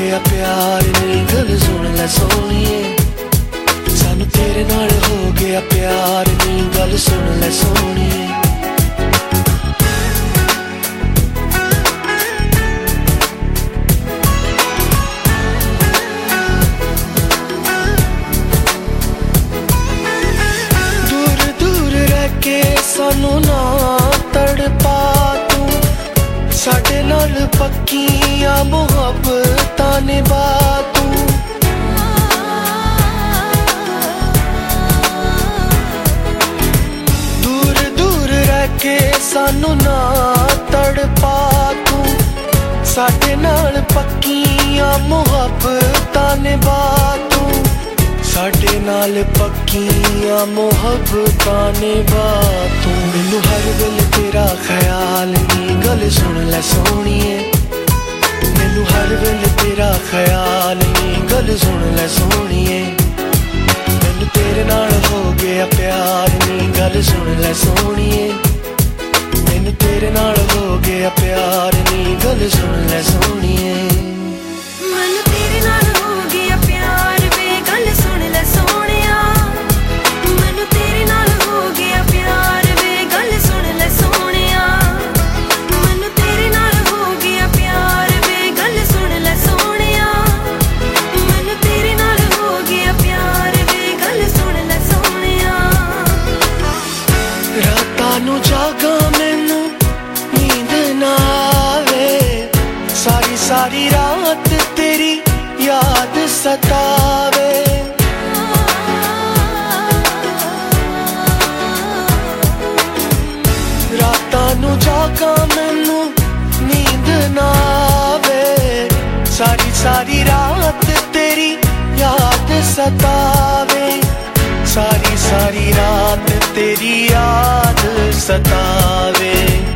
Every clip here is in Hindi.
गया प्यार नी गल सुन ले सोनिए सानू तेरे नाल हो गया प्यार नी गल सुन ले सोनिए दूर दूर रह के सानू ना तड़पा तू साडे नाल पक्कियां मुहब्बतां निभा तू दूर दूर रह के सानू ना तड़पा तू साडे नाल पक्कियां मुहब्बतां निभा तू साडे नाल पक्कियां मुहब्बतां निभा तू मैनू हर वेले तेरा ख्याल नी गल सुन ले सोनिए मैनू हर वेले तेरा ख्याल नी गल सुन ले सोनिए मैनू तेरे नाल हो गया प्यार नी गल सुन ले सोनिए मैनू तेरे नाल हो गया प्यार नी गल सुन ले सोनिए मैनू तेरे नाल हो गया प्यार वे गल सुन ले सोनिया मैनू तेरे नाल हो गया प्यार वे गल सुन ले सोनिया मैनू तेरे नाल हो गया प्यार वे गल सुन ले सोनिया मैनू तेरे नाल हो गया प्यार वे गल सुन ले सोनिया रातां नू जागा मैनू नींद ना आवे सारी सारी रात तेरी याद सतावे रातां नू जागा मैनू नींद ना आवे सारी सारी रात तेरी याद सतावे सारी सारी रात तेरी याद सतावे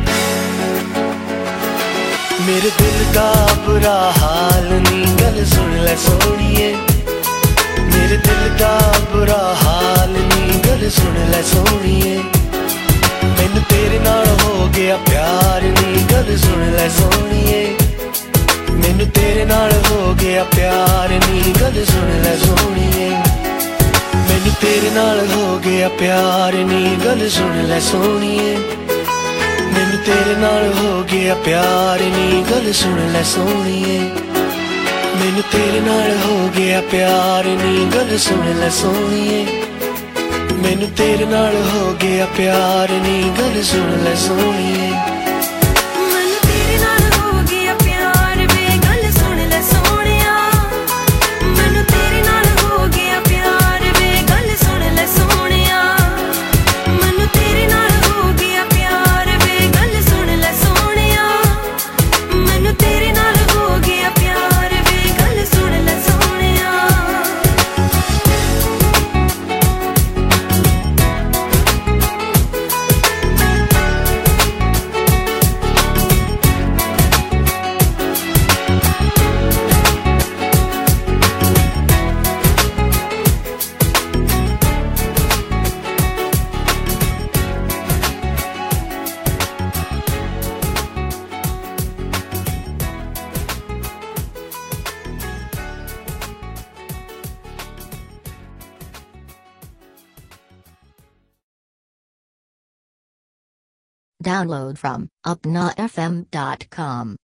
मेरे दिल दा बुरा हाल नी गल सुन ले सोनिए मेरे दिल दा बुरा हाल नी गल सुन ले सोनिए मैनू तेरे नाल हो गया प्यार नी गल सुन ले सोनिए मैनू तेरे नाल हो गया प्यार नी गल सुन ले सोनिए मैनू तेरे नाल हो गया प्यार नी गल सुन ले सोनिए मैनू तेरे नाल हो गया प्यार नी गल सुन ले सोनिए मैनू तेरे नाल हो गया प्यार नी गल सुन ले सोनिए मैनू तेरे नाल हो गया प्यार नी गल सुन ले सोनिए मैनू तेरे नाल हो गया प्यार वे गल सुन ले सोनिया मैनू तेरे नाल हो गया प्यार वे गल सुन ले सोनिया मैनू तेरे नाल हो गया प्यार वे गल सुन ले सोनिया मैनू तेरे नाल हो गया प्यार वे गल सुन ले सोनिया Download from upnafm.com.